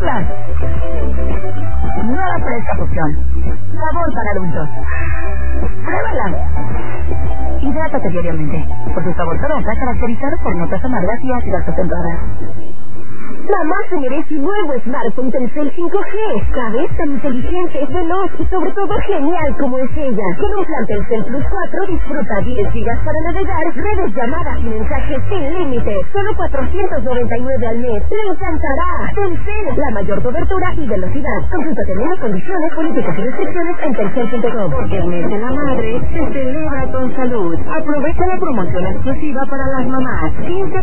probarlas. Nueva fresca fusión. Sabor para adultos. ¡Pruébala! Hidrátate diariamente, por su sabor toronja caracterizado por notas amargas y ácidas acentuadas. Mamá se merece un nuevo smartphone Telcel 5G. ¿Sabes? Tan inteligente, veloz y sobre todo genial como es ella. Con un plan Telcel Plus 4 disfruta 10 gigas para navegar, redes, llamadas y mensajes sin límite. Solo 499 al mes. ¡Te encantará! Telcel, la mayor cobertura y velocidad. Consulta términos, condiciones, políticas y restricciones en telcel.com. Porque el mes de la madre se celebra con salud. Aprovecha la promoción exclusiva para las mamás. 15